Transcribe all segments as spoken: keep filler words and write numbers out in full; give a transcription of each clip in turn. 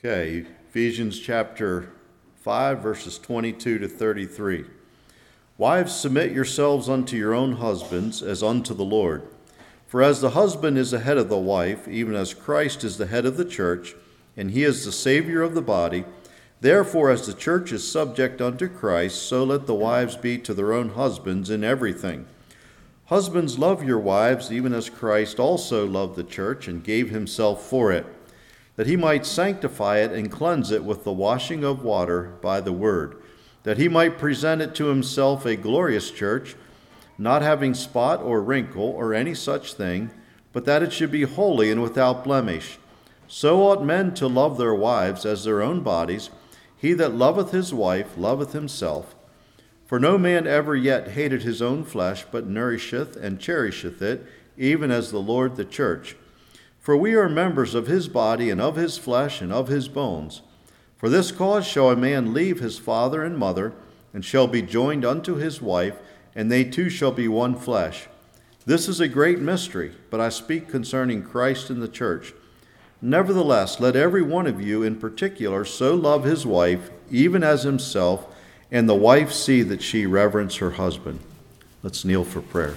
Okay, Ephesians chapter five, verses twenty-two to thirty-three. Wives, submit yourselves unto your own husbands as unto the Lord. For as the husband is the head of the wife, even as Christ is the head of the church, and he is the Savior of the body, therefore as the church is subject unto Christ, so let the wives be to their own husbands in everything. Husbands, love your wives, even as Christ also loved the church and gave himself for it, that he might sanctify it and cleanse it with the washing of water by the word, that he might present it to himself a glorious church, not having spot or wrinkle or any such thing, but that it should be holy and without blemish. So ought men to love their wives as their own bodies. He that loveth his wife loveth himself. For no man ever yet hated his own flesh, but nourisheth and cherisheth it, even as the Lord the church. For we are members of his body, and of his flesh, and of his bones. For this cause shall a man leave his father and mother, and shall be joined unto his wife, and they two shall be one flesh. This is a great mystery, but I speak concerning Christ and the church. Nevertheless, let every one of you in particular so love his wife, even as himself, and the wife see that she reverence her husband. Let's kneel for prayer.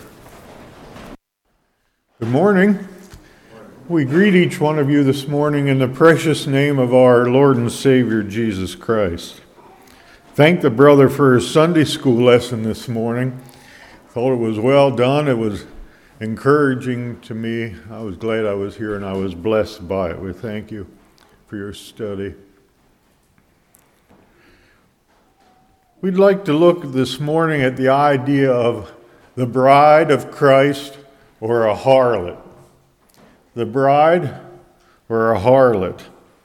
Good morning. We greet each one of you this morning in the precious name of our Lord and Savior, Jesus Christ. Thank the brother for his Sunday school lesson this morning. Thought it was well done. It was encouraging to me. I was glad I was here and I was blessed by it. We thank you for your study. We'd like to look this morning at the idea of the bride of Christ or a harlot. The bride or a harlot.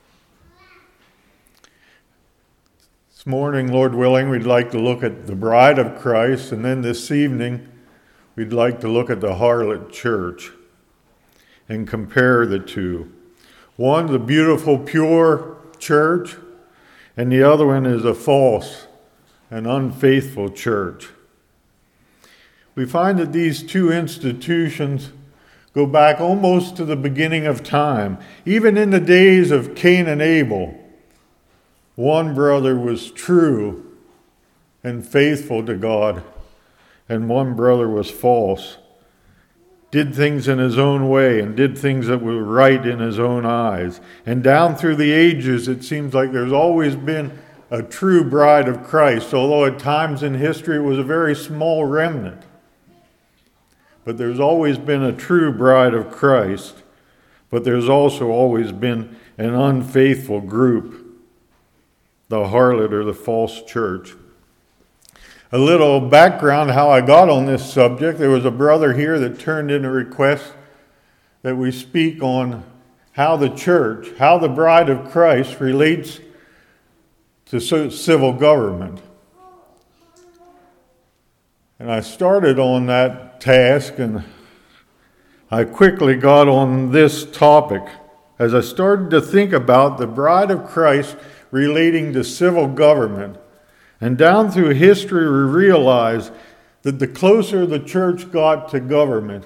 This morning, Lord willing, we'd like to look at the bride of Christ, and then this evening, we'd like to look at the harlot church and compare the two. One, the beautiful, pure church, and the other one is a false and unfaithful church. We find that these two institutions go back almost to the beginning of time. Even in the days of Cain and Abel, one brother was true and faithful to God, and one brother was false, did things in his own way and did things that were right in his own eyes. And down through the ages, it seems like there's always been a true bride of Christ, although at times in history it was a very small remnant. But there's always been a true bride of Christ, but there's also always been an unfaithful group, the harlot or the false church. A little background how I got on this subject. There was a brother here that turned in a request that we speak on how the church, how the bride of Christ relates to civil government. And I started on that task, and I quickly got on this topic as I started to think about the bride of Christ relating to civil government. And down through history, we realize that the closer the church got to government,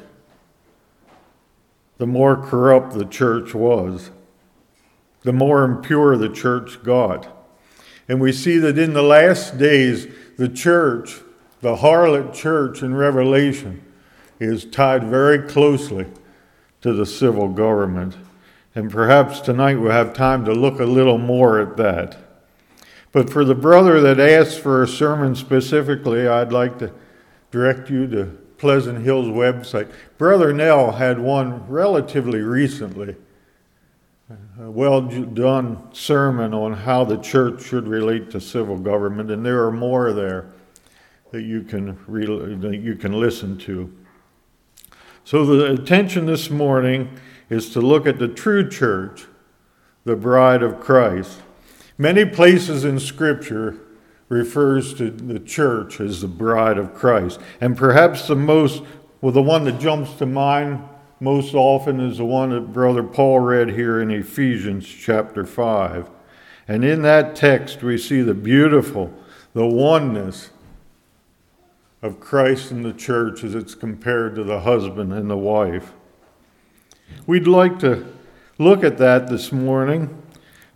the more corrupt the church was, the more impure the church got. And we see that in the last days, the church, the harlot church in Revelation, is tied very closely to the civil government. And perhaps tonight we'll have time to look a little more at that. But for the brother that asked for a sermon specifically, I'd like to direct you to Pleasant Hill's website. Brother Nell had one relatively recently, a well-done sermon on how the church should relate to civil government, and there are more there that you can re- that you can listen to. So the attention this morning is to look at the true church, the bride of Christ. Many places in Scripture refers to the church as the bride of Christ. And perhaps the most, well, the one that jumps to mind most often is the one that Brother Paul read here in Ephesians chapter five. And in that text we see the beautiful, the oneness of Christ and the church as it's compared to the husband and the wife. We'd like to look at that this morning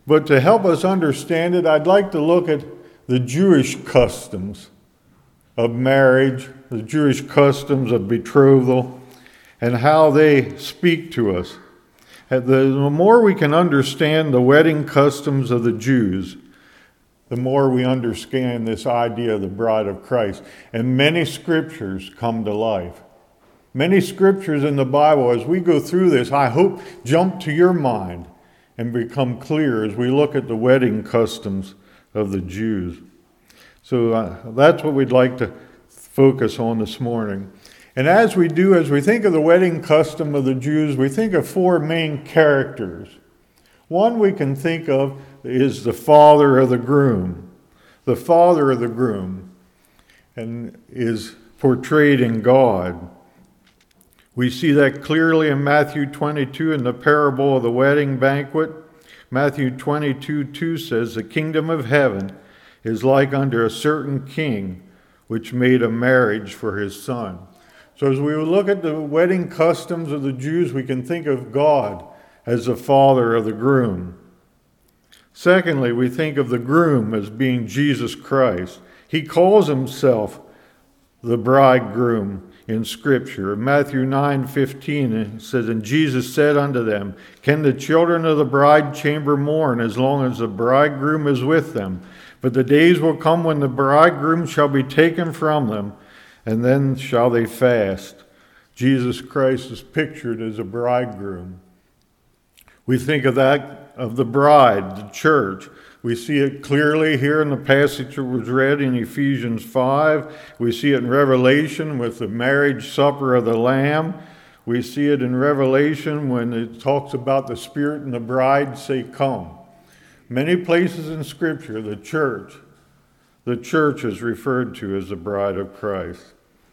But to help us understand it, I'd like to look at the Jewish customs of marriage, the Jewish customs of betrothal, and how they speak to us. The more we can understand the wedding customs of the Jews, the more we understand this idea of the bride of Christ. And many scriptures come to life. Many scriptures in the Bible, as we go through this, I hope jump to your mind and become clear as we look at the wedding customs of the Jews. So uh, that's what we'd like to focus on this morning. And as we do, as we think of the wedding custom of the Jews, we think of four main characters. One we can think of is the father of the groom. The father of the groom and is portrayed in God. We see that clearly in Matthew twenty-two in the parable of the wedding banquet. Matthew twenty-two two says, "The kingdom of heaven is like unto a certain king, which made a marriage for his son." So as we look at the wedding customs of the Jews, we can think of God as the father of the groom. Secondly, we think of the groom as being Jesus Christ. He calls himself the bridegroom in Scripture. In Matthew nine fifteen, it says, "And Jesus said unto them, Can the children of the bride chamber mourn as long as the bridegroom is with them? But the days will come when the bridegroom shall be taken from them, and then shall they fast." Jesus Christ is pictured as a bridegroom. We think of that, of the bride, the church. We see it clearly here in the passage that was read in Ephesians five. We see it in Revelation with the marriage supper of the Lamb. We see it in Revelation when it talks about the Spirit and the bride say, "Come." Many places in Scripture, the church, the church is referred to as the bride of Christ.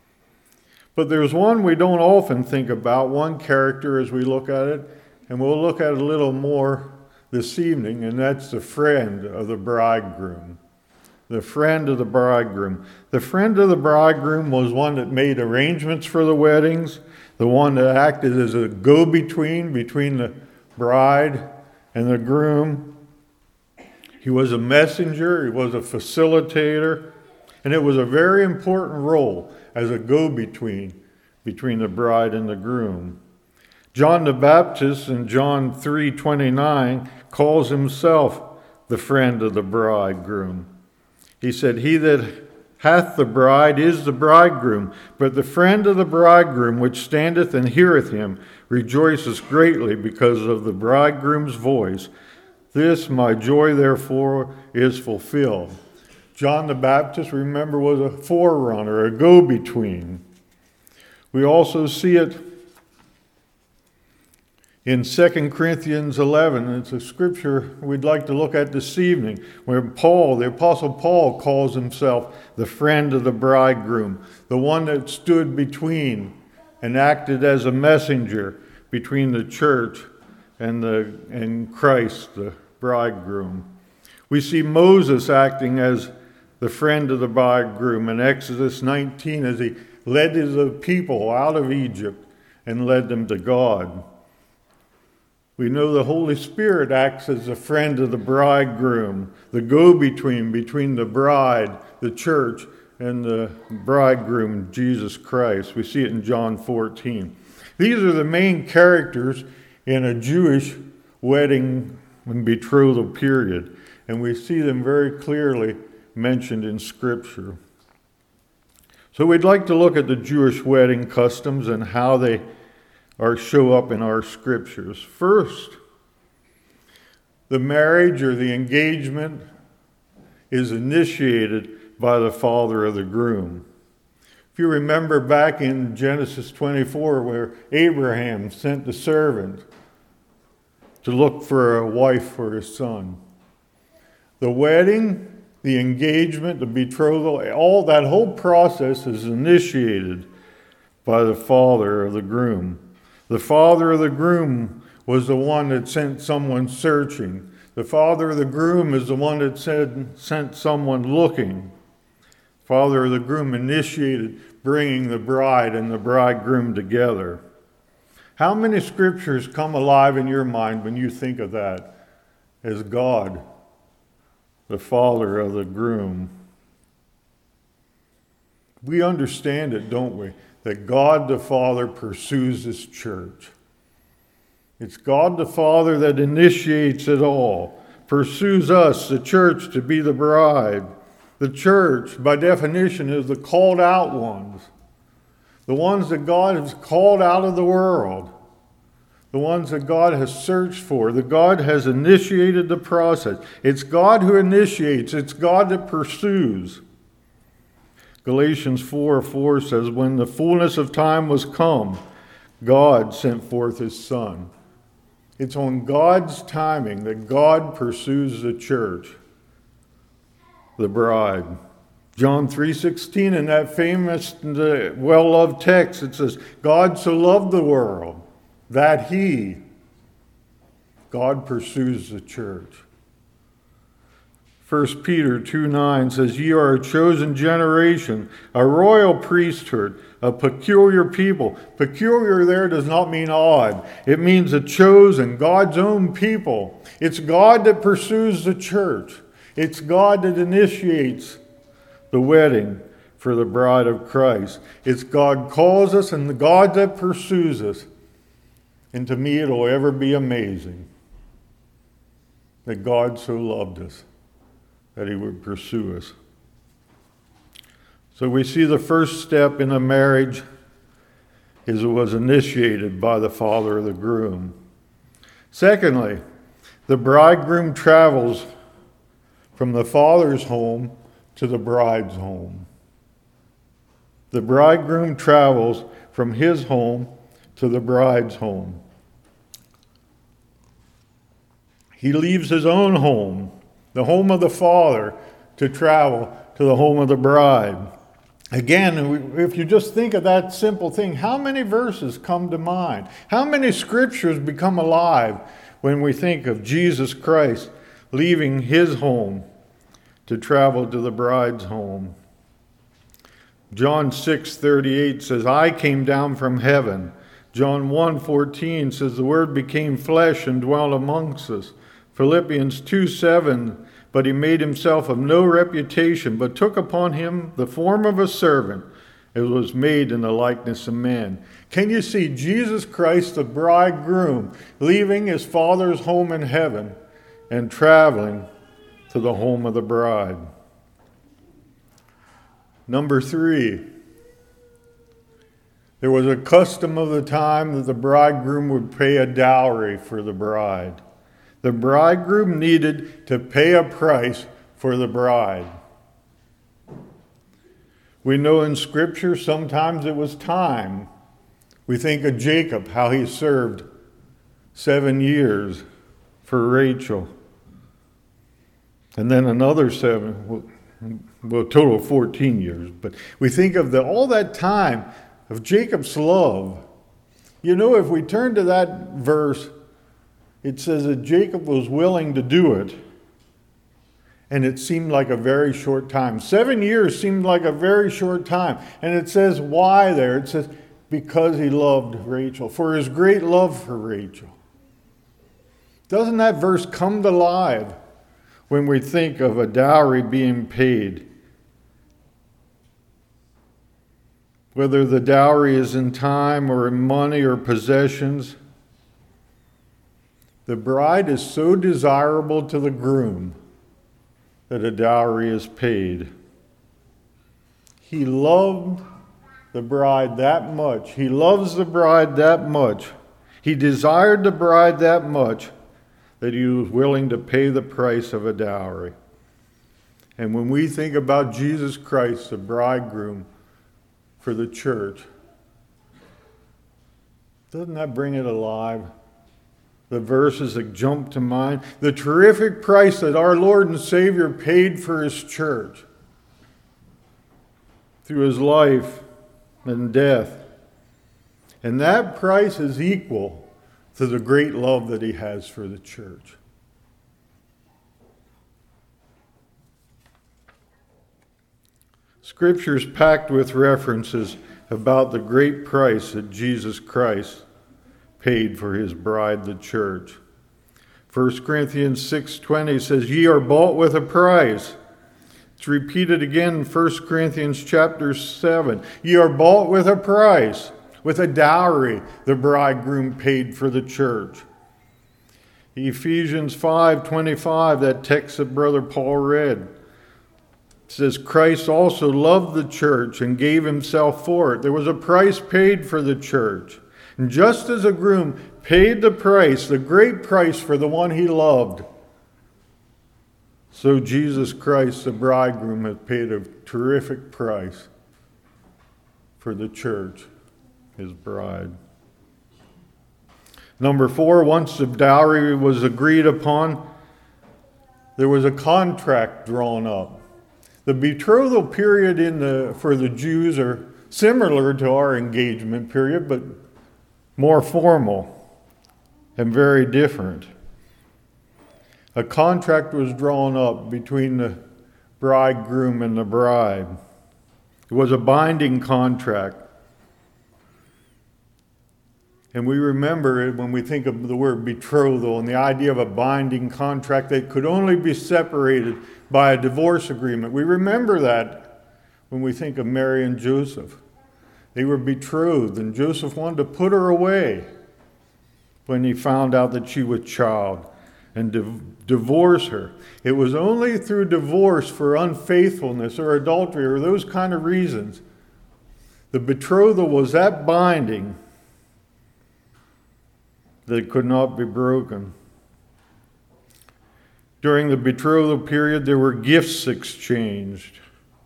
But there's one we don't often think about, one character as we look at it, and we'll look at it a little more this evening, and that's the friend of the bridegroom. The friend of the bridegroom. The friend of the bridegroom was one that made arrangements for the weddings, the one that acted as a go-between between the bride and the groom. He was a messenger, he was a facilitator, and it was a very important role as a go-between between the bride and the groom. John the Baptist in John three twenty-nine calls himself the friend of the bridegroom. He said, "He that hath the bride is the bridegroom, but the friend of the bridegroom which standeth and heareth him rejoices greatly because of the bridegroom's voice. This my joy therefore is fulfilled." John the Baptist, remember, was a forerunner, a go-between. We also see it in Second Corinthians eleven. It's a scripture we'd like to look at this evening, where Paul, the Apostle Paul, calls himself the friend of the bridegroom, the one that stood between and acted as a messenger between the church and, the, and Christ, the bridegroom. We see Moses acting as the friend of the bridegroom in Exodus nineteen as he led his people out of Egypt and led them to God. We know the Holy Spirit acts as a friend of the bridegroom, the go-between between the bride, the church, and the bridegroom, Jesus Christ. We see it in John fourteen. These are the main characters in a Jewish wedding and betrothal period, and we see them very clearly mentioned in Scripture. So we'd like to look at the Jewish wedding customs and how they are show up in our Scriptures. First, the marriage or the engagement is initiated by the father of the groom. If you remember back in Genesis twenty-four, where Abraham sent the servant to look for a wife for his son. The wedding, the engagement, the betrothal, all that whole process is initiated by the father of the groom. The father of the groom was the one that sent someone searching. The father of the groom is the one that said, sent someone looking. Father of the groom initiated bringing the bride and the bridegroom together. How many scriptures come alive in your mind when you think of that? as God, the father of the groom. We understand it, don't we? That God the Father pursues His church. It's God the Father that initiates it all, pursues us, the church, to be the bride. The church, by definition, is the called out ones. The ones that God has called out of the world. The ones that God has searched for. That God has initiated the process. It's God who initiates. It's God that pursues. Galatians four four says, when the fullness of time was come, God sent forth His Son. It's on God's timing that God pursues the church, the bride. John three sixteen, in that famous, well-loved text, it says, God so loved the world that He, God pursues the church. First Peter two nine says, ye are a chosen generation, a royal priesthood, a peculiar people. Peculiar there does not mean odd. It means a chosen, God's own people. It's God that pursues the church. It's God that initiates the wedding for the bride of Christ. It's God calls us and the God that pursues us. And to me, it'll ever be amazing that God so loved us, that He would pursue us. So we see the first step in a marriage is it was initiated by the father of the groom. Secondly, the bridegroom travels from the father's home to the bride's home. The bridegroom travels from his home to the bride's home. He leaves his own home, the home of the father, to travel to the home of the bride. Again, if you just think of that simple thing, how many verses come to mind? How many scriptures become alive when we think of Jesus Christ leaving His home to travel to the bride's home? John six thirty-eight says, I came down from heaven. John one fourteen says, the Word became flesh and dwelt amongst us. Philippians two seven, but He made Himself of no reputation, but took upon Him the form of a servant. It was made in the likeness of man. Can you see Jesus Christ, the bridegroom, leaving His Father's home in heaven and traveling to the home of the bride? Number three, there was a custom of the time that the bridegroom would pay a dowry for the bride. The bridegroom needed to pay a price for the bride. We know in Scripture sometimes it was time. We think of Jacob, how he served seven years for Rachel. And then another seven, well, well a total of fourteen years. But we think of the, all that time of Jacob's love. You know, if we turn to that verse, it says that Jacob was willing to do it, and it seemed like a very short time. Seven years seemed like a very short time. And it says why there. It says because he loved Rachel, for his great love for Rachel. Doesn't that verse come to life when we think of a dowry being paid? Whether the dowry is in time or in money or possessions, the bride is so desirable to the groom that a dowry is paid. He loved the bride that much. He loves the bride that much. He desired the bride that much that he was willing to pay the price of a dowry. And when we think about Jesus Christ, the bridegroom for the church, doesn't that bring it alive? The verses that jump to mind, the terrific price that our Lord and Savior paid for His church through His life and death. And that price is equal to the great love that He has for the church. Scripture is packed with references about the great price that Jesus Christ paid for His bride, the church. First Corinthians six twenty says, ye are bought with a price. It's repeated again in First Corinthians chapter seven. Ye are bought with a price, with a dowry the bridegroom paid for the church. Ephesians five twenty-five, that text that Brother Paul read, says, Christ also loved the church and gave himself for it. There was a price paid for the church. And just as a groom paid the price, the great price for the one he loved, so Jesus Christ, the bridegroom, has paid a terrific price for the church, his bride. Number four, once the dowry was agreed upon, there was a contract drawn up. The betrothal period in the for the Jews are similar to our engagement period, but more formal and very different. A contract was drawn up between the bridegroom and the bride. It was a binding contract. And we remember it when we think of the word betrothal and the idea of a binding contract that could only be separated by a divorce agreement. We remember that when we think of Mary and Joseph. They were betrothed, and Joseph wanted to put her away when he found out that she was child and div- divorce her. It was only through divorce for unfaithfulness or adultery or those kind of reasons. The betrothal was that binding that it could not be broken. During the betrothal period, there were gifts exchanged.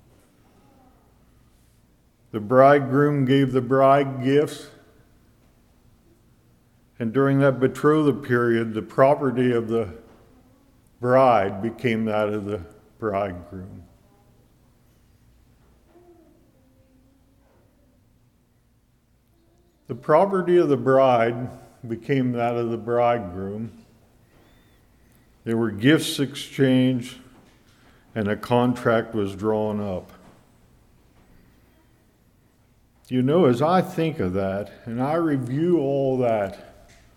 The bridegroom gave the bride gifts. And during that betrothal period, the property of the bride became that of the bridegroom. The property of the bride became that of the bridegroom. There were gifts exchanged, and a contract was drawn up. You know, as I think of that, and I review all that,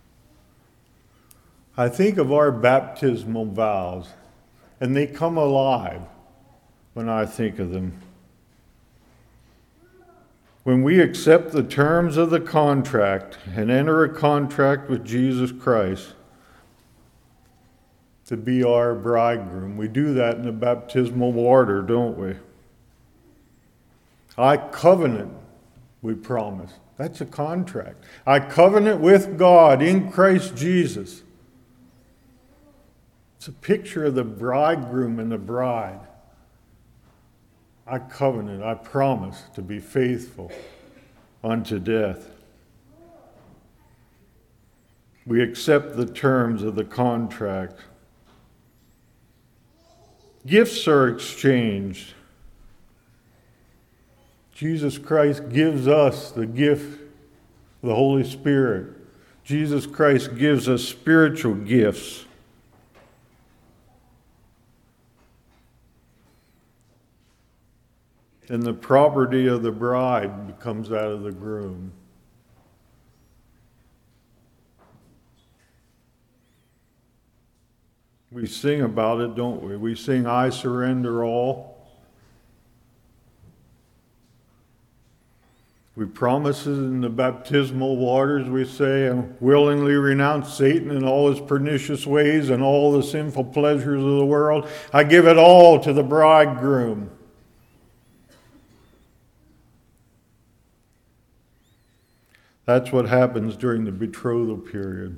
I think of our baptismal vows, and they come alive when I think of them. When we accept the terms of the contract and enter a contract with Jesus Christ to be our bridegroom, we do that in the baptismal water, don't we? I covenant, we promise. That's a contract. I covenant with God in Christ Jesus. It's a picture of the bridegroom and the bride. I covenant, I promise to be faithful unto death. We accept the terms of the contract. Gifts are exchanged. Jesus Christ gives us the gift of the Holy Spirit. Jesus Christ gives us spiritual gifts. And the property of the bride becomes that of the groom. We sing about it, don't we? We sing, I surrender all. We promise it in the baptismal waters. We say, I willingly renounce Satan and all his pernicious ways and all the sinful pleasures of the world. I give it all to the bridegroom. That's what happens during the betrothal period.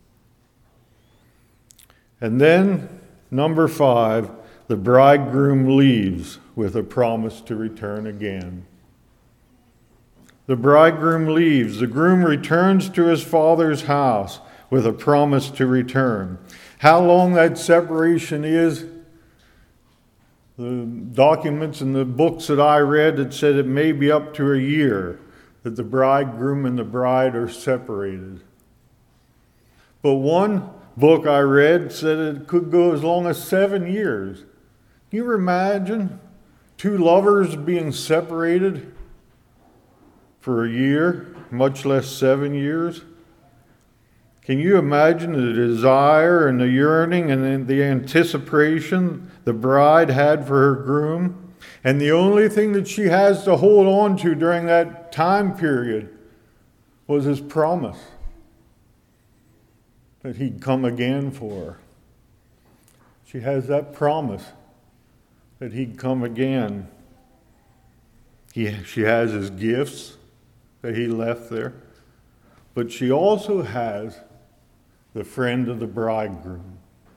And then, number five, the bridegroom leaves with a promise to return again. The bridegroom leaves. The groom returns to his father's house with a promise to return. How long that separation is, the documents and the books that I read, it said it may be up to a year that the bridegroom and the bride are separated. But one book I read said it could go as long as seven years. Can you imagine two lovers being separated for a year, much less seven years? Can you imagine the desire and the yearning and the anticipation the bride had for her groom? And the only thing that she has to hold on to during that time period was his promise that he'd come again for her. She has that promise that he'd come again. He, she has his gifts that he left there. But she also has the friend of the bridegroom.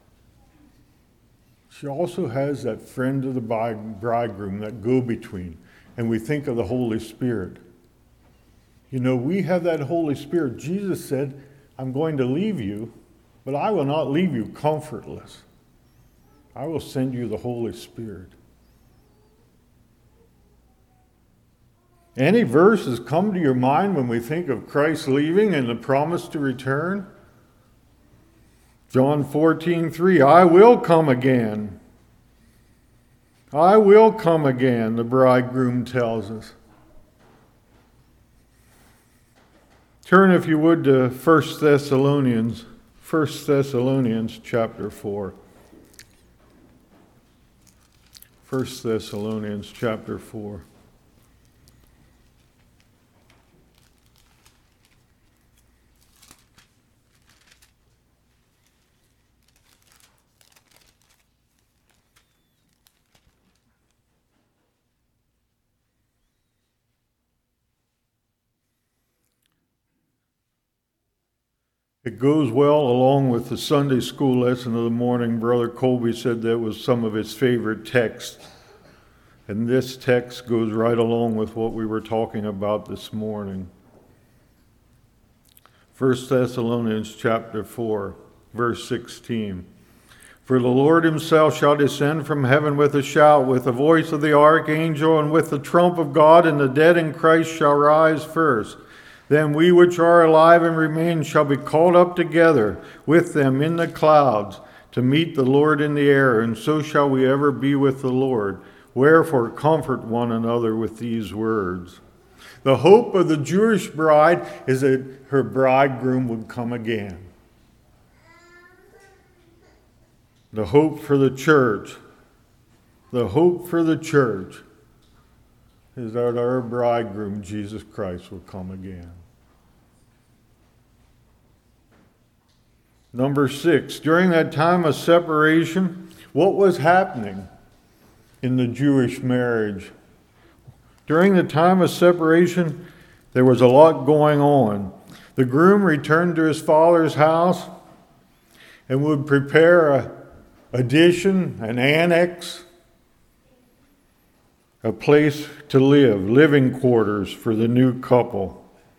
She also has that friend of the bridegroom, that go-between. And we think of the Holy Spirit. You know, we have that Holy Spirit. Jesus said, I'm going to leave you, but I will not leave you comfortless. I will send you the Holy Spirit. Any verses come to your mind when we think of Christ leaving and the promise to return? John fourteen three, I will come again. I will come again, the bridegroom tells us. Turn, if you would, to First Thessalonians, First Thessalonians chapter four. First Thessalonians chapter four. It goes well along with the Sunday school lesson of the morning. Brother Colby said that was some of his favorite texts. And this text goes right along with what we were talking about this morning. First Thessalonians chapter four, verse sixteen. For the Lord himself shall descend from heaven with a shout, with the voice of the archangel, and with the trump of God, and the dead in Christ shall rise first. Then we which are alive and remain shall be caught up together with them in the clouds to meet the Lord in the air, and so shall we ever be with the Lord. Wherefore comfort one another with these words. The hope of the Jewish bride is that her bridegroom would come again. The hope for the church, the hope for the church is that our bridegroom, Jesus Christ, will come again. Number six, during that time of separation, what was happening in the Jewish marriage? During the time of separation, there was a lot going on. The groom returned to his father's house and would prepare a addition, an annex, a place to live, living quarters for the new couple.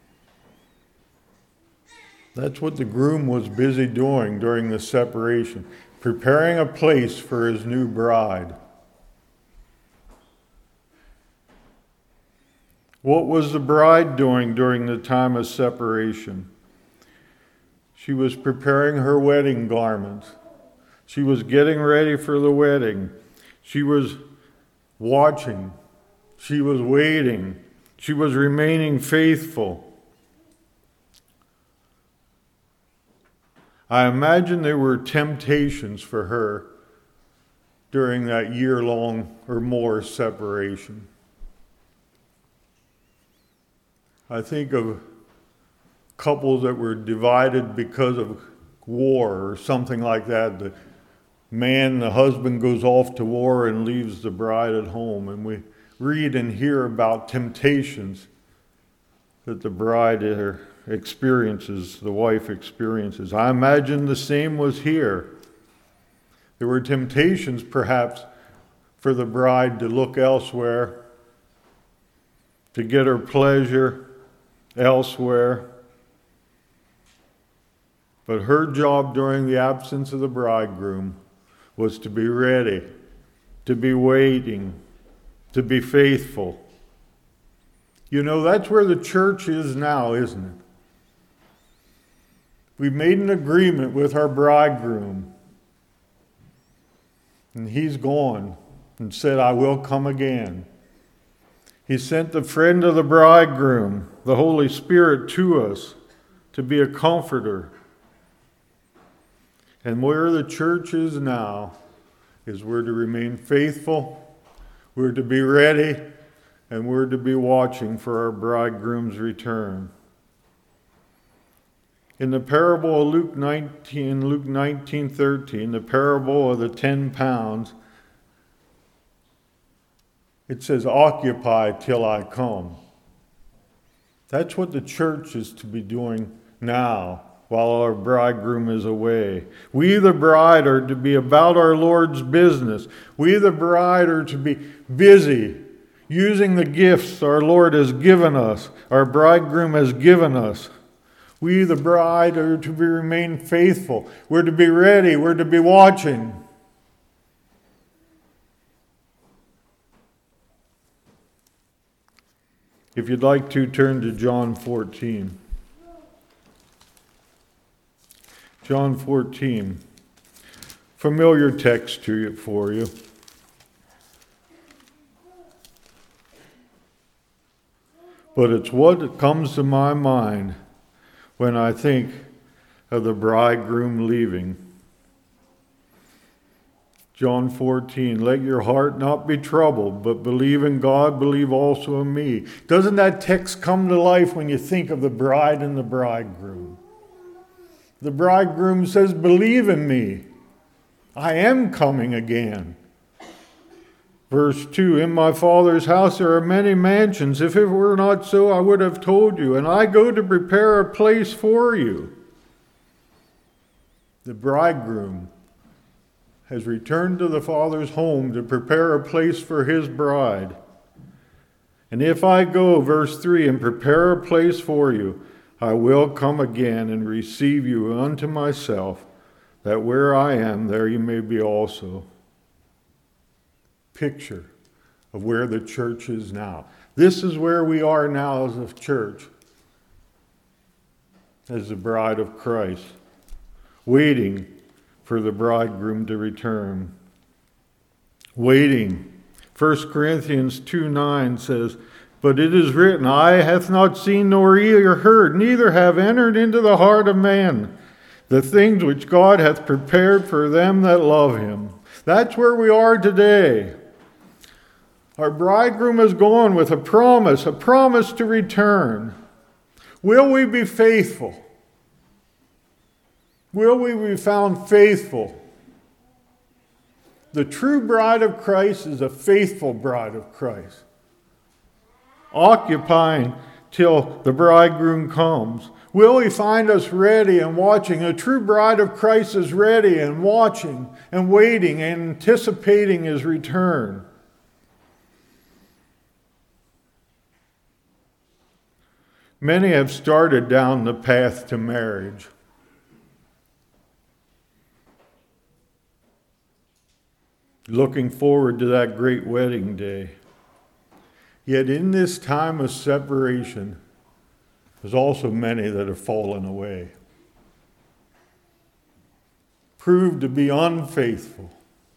That's what the groom was busy doing during the separation, preparing a place for his new bride. What was the bride doing during the time of separation? She was preparing her wedding garments. She was getting ready for the wedding. She was watching. She was waiting. She was remaining faithful. I imagine there were temptations for her during that year-long or more separation. I think of couples that were divided because of war or something like that. The man, the husband, goes off to war and leaves the bride at home. And we read and hear about temptations that the bride experiences, the wife experiences. I imagine the same was here. There were temptations, perhaps, for the bride to look elsewhere, to get her pleasure elsewhere. But her job during the absence of the bridegroom was to be ready, to be waiting, to be faithful. You know, that's where the church is now, isn't it? We made an agreement with our bridegroom, and he's gone and said, I will come again. He sent the friend of the bridegroom, the Holy Spirit, to us to be a comforter, And where the church is now is we're to remain faithful, we're to be ready, and we're to be watching for our bridegroom's return. In the parable of Luke nineteen, Luke nineteen thirteen, the parable of the ten pounds, it says, "Occupy till I come." That's what the church is to be doing now while our bridegroom is away. We, the bride, are to be about our Lord's business. We, the bride, are to be busy using the gifts our Lord has given us, our bridegroom has given us. We, the bride, are to be remain faithful. We're to be ready. We're to be watching. If you'd like to, turn to John fourteen. John fourteen. Familiar text to you for you. But it's what comes to my mind when I think of the bridegroom leaving. John fourteen, "Let your heart not be troubled, but believe in God, believe also in me." Doesn't that text come to life when you think of the bride and the bridegroom? The bridegroom says, "Believe in me. I am coming again." Verse two, "In my Father's house there are many mansions. If it were not so, I would have told you. And I go to prepare a place for you." The bridegroom has returned to the Father's home to prepare a place for his bride. "And if I go," verse three, "and prepare a place for you, I will come again and receive you unto myself, that where I am, there you may be also." Picture of where the church is now. This is where we are now as a church, as the bride of Christ, waiting for the bridegroom to return. Waiting. First Corinthians two nine says, "But it is written, eye hath not seen nor ear heard, neither have entered into the heart of man the things which God hath prepared for them that love him." That's where we are today. Our bridegroom is gone with a promise, a promise to return. Will we be faithful? Will we be found faithful? The true bride of Christ is a faithful bride of Christ, occupying till the bridegroom comes. Will he find us ready and watching? A true bride of Christ is ready and watching and waiting and anticipating his return. Many have started down the path to marriage. Looking forward to that great wedding day. Yet in this time of separation, there's also many that have fallen away. Proved to be unfaithful,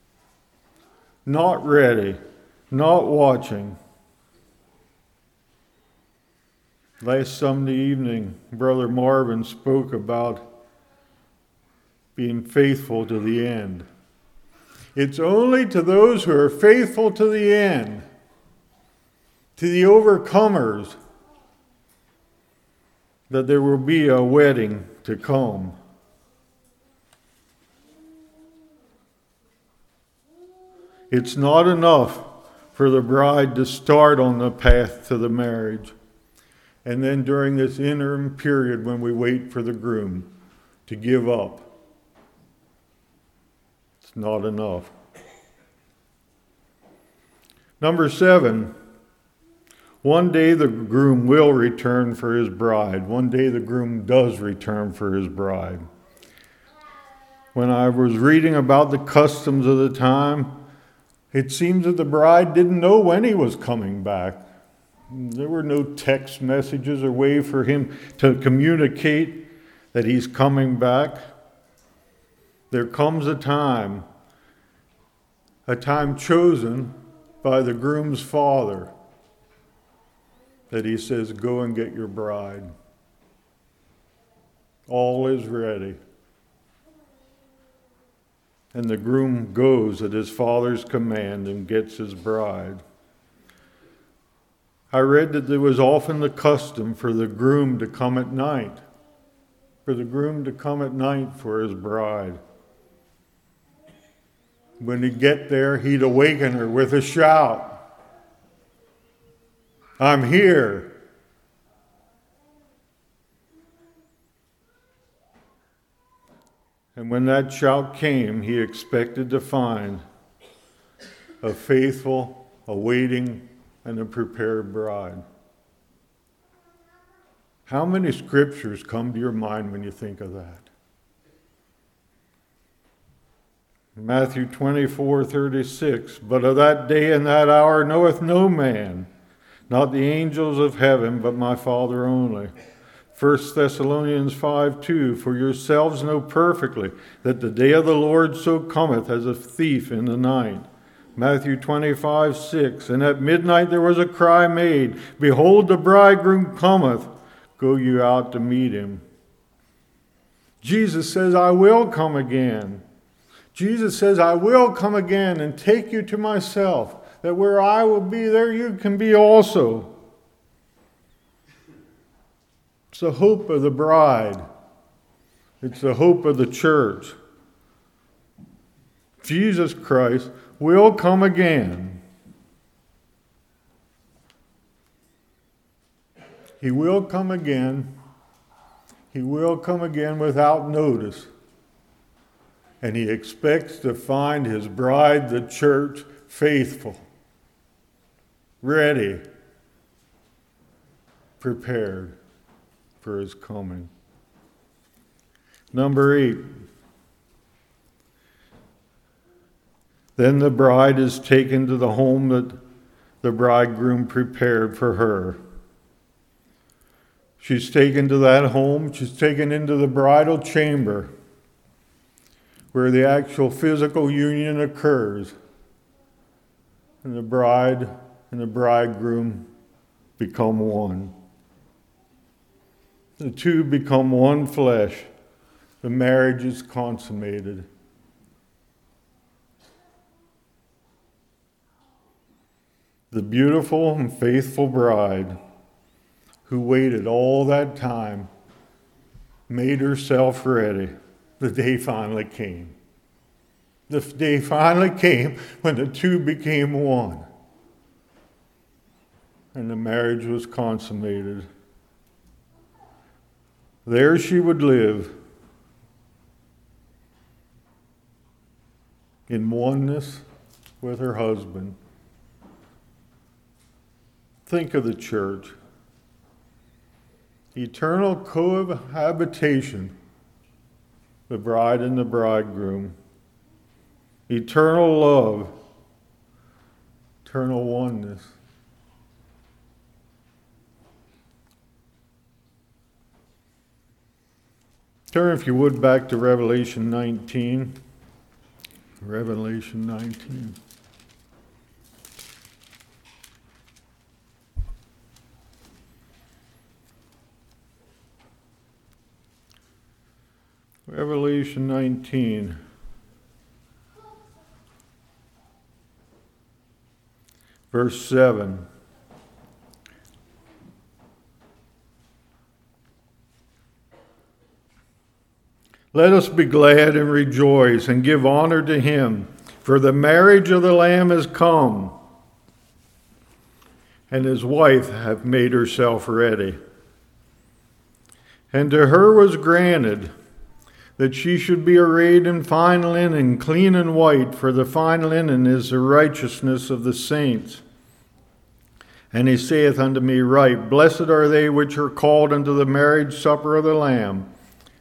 not ready, not watching. Last Sunday evening, Brother Marvin spoke about being faithful to the end. It's only to those who are faithful to the end, to the overcomers, that there will be a wedding to come. It's not enough for the bride to start on the path to the marriage, and then during this interim period when we wait for the groom to give up. It's not enough. Number seven, one day the groom will return for his bride. One day the groom does return for his bride. When I was reading about the customs of the time, it seems that the bride didn't know when he was coming back. There were no text messages or way for him to communicate that he's coming back. There comes a time, a time chosen by the groom's father, that he says, "Go and get your bride. All is ready." And the groom goes at his father's command and gets his bride. I read that there was often the custom for the groom to come at night, for the groom to come at night for his bride. When he'd get there, he'd awaken her with a shout. I'm here. And when that shout came, he expected to find a faithful, a waiting, and a prepared bride. How many scriptures come to your mind when you think of that? Matthew twenty-four thirty-six, but of that day and that hour knoweth no man, not the angels of heaven, but my Father only. First Thessalonians five two, for yourselves know perfectly that the day of the Lord so cometh as a thief in the night. Matthew twenty-five six, and at midnight there was a cry made, behold, the bridegroom cometh, go you out to meet him. Jesus says, I will come again. Jesus says, I will come again and take you to myself, that where I will be, there you can be also. It's the hope of the bride. It's the hope of the church. Jesus Christ will come again. He will come again. He will come again without notice. And he expects to find his bride, the church, faithful, ready, prepared for his coming. Number eight. Then the bride is taken to the home that the bridegroom prepared for her. She's taken to that home. She's taken into the bridal chamber where the actual physical union occurs. And the bride and the bridegroom become one. The two become one flesh. The marriage is consummated. The beautiful and faithful bride who waited all that time made herself ready. The day finally came. The day finally came when the two became one. And the marriage was consummated. There she would live in oneness with her husband. Think of the church. Eternal cohabitation, the bride and the bridegroom. Eternal love, eternal oneness. Turn, if you would, back to Revelation nineteen. Revelation nineteen. Revelation nineteen. Verse seven. Let us be glad and rejoice and give honor to him, for the marriage of the Lamb is come, and his wife hath made herself ready. And to her was granted that she should be arrayed in fine linen, clean and white, for the fine linen is the righteousness of the saints. And he saith unto me, Right, blessed are they which are called unto the marriage supper of the Lamb.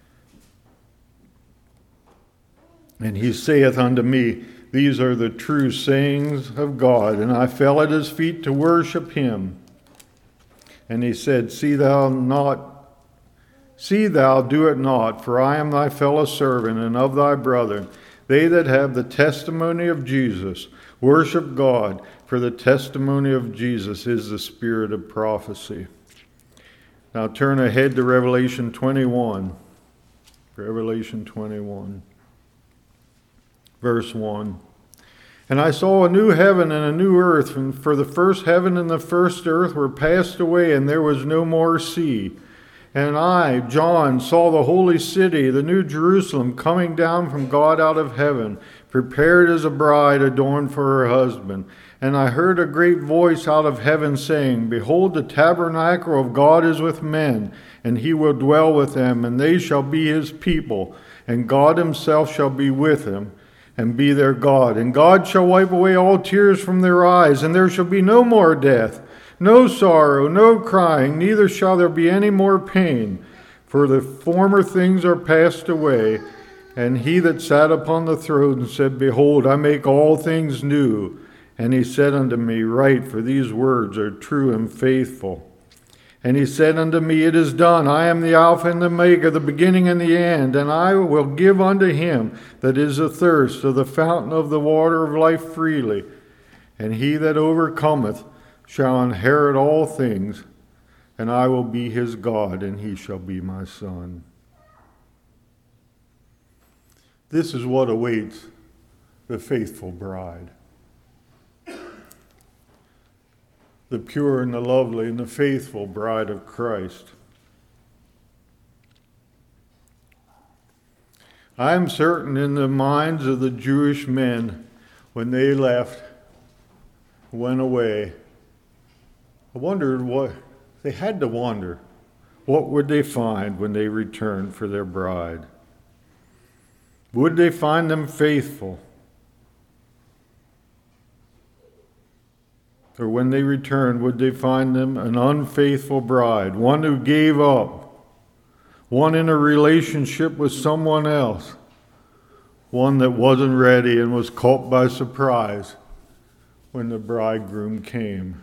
And he saith unto me, These are the true sayings of God. And I fell at his feet to worship him. And he said, See thou not See thou do it not, for I am thy fellow servant and of thy brethren, they that have the testimony of Jesus. Worship God, for the testimony of Jesus is the spirit of prophecy. Now turn ahead to Revelation twenty-one. Revelation twenty-one. verse one. And I saw a new heaven and a new earth, and for the first heaven and the first earth were passed away, and there was no more sea. And I, John, saw the holy city, the new Jerusalem, coming down from God out of heaven, prepared as a bride adorned for her husband. And I heard a great voice out of heaven saying, Behold, the tabernacle of God is with men, and he will dwell with them, and they shall be his people, and God himself shall be with them, and be their God. And God shall wipe away all tears from their eyes, and there shall be no more death, no sorrow, no crying, neither shall there be any more pain, for the former things are passed away. And he that sat upon the throne said, Behold, I make all things new. And he said unto me, Write, for these words are true and faithful. And he said unto me, It is done. I am the Alpha and the Omega, the beginning and the end. And I will give unto him that is athirst of the fountain of the water of life freely. And he that overcometh shall inherit all things. And I will be his God, and he shall be my son. This is what awaits the faithful bride. The pure and the lovely and the faithful bride of Christ. I am certain in the minds of the Jewish men, when they left, went away, I wondered what, they had to wonder, what would they find when they returned for their bride? Would they find them faithful? Or when they returned, would they find them an unfaithful bride, one who gave up, one in a relationship with someone else, one that wasn't ready and was caught by surprise when the bridegroom came?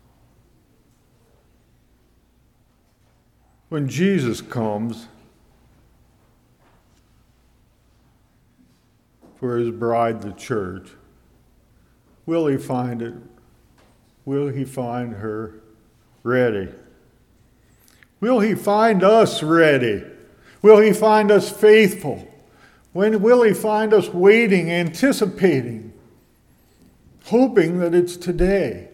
When Jesus comes for his bride, the church, will he find it? Will he find her ready? Will he find us ready? Will he find us faithful? When will he find us waiting, anticipating, hoping that it's today?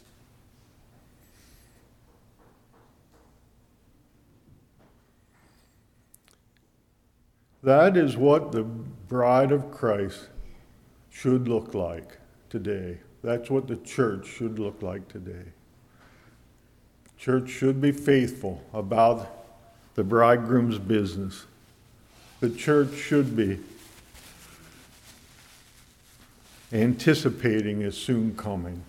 That is what the bride of Christ should look like today. That's what the church should look like today. Church should be faithful about the bridegroom's business. The church should be anticipating his soon coming.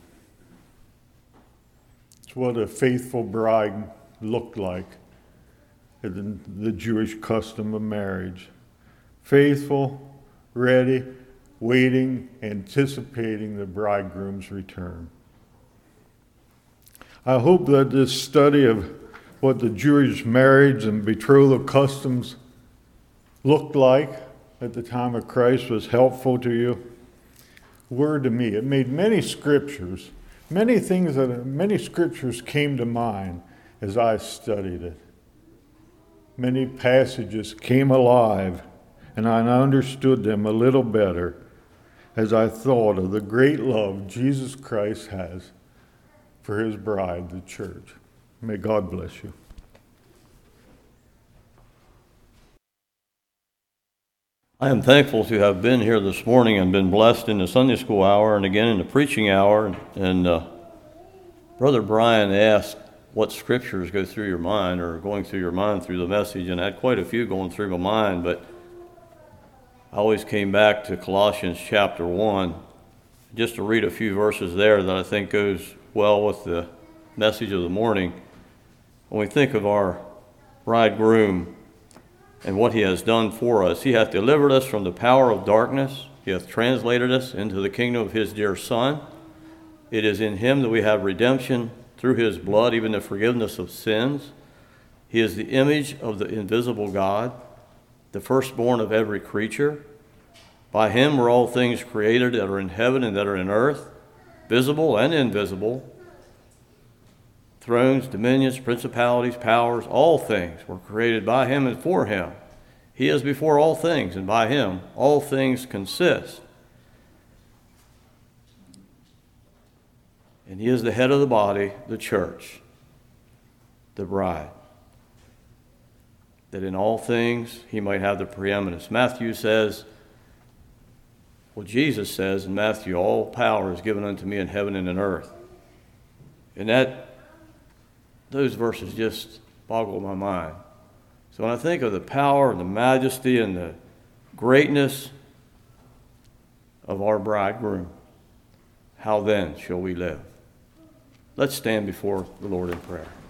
It's what a faithful bride looked like in the Jewish custom of marriage. Faithful, ready, waiting, anticipating the bridegroom's return. I hope that this study of what the Jewish marriage and betrothal customs looked like at the time of Christ was helpful to you. Word to me. It made many scriptures, many things that many scriptures came to mind as I studied it. Many passages came alive, and I understood them a little better as I thought of the great love Jesus Christ has for his bride, the church. May God bless you. I am thankful to have been here this morning and been blessed in the Sunday school hour and again in the preaching hour. And uh, Brother Brian asked what scriptures go through your mind or going through your mind through the message, and I had quite a few going through my mind, but I always came back to Colossians chapter one, just to read a few verses there that I think goes well with the message of the morning. When we think of our bridegroom and what he has done for us, he hath delivered us from the power of darkness. He hath translated us into the kingdom of his dear Son. It is in him that we have redemption through his blood, even the forgiveness of sins. He is the image of the invisible God, the firstborn of every creature. By him were all things created that are in heaven and that are in earth, visible and invisible. Thrones, dominions, principalities, powers, all things were created by him and for him. He is before all things, and by him all things consist. And he is the head of the body, the church, the bride. That in all things he might have the preeminence. Matthew says, well, Jesus says in Matthew, all power is given unto me in heaven and in earth. And that, those verses just boggle my mind. So when I think of the power and the majesty and the greatness of our bridegroom, how then shall we live? Let's stand before the Lord in prayer.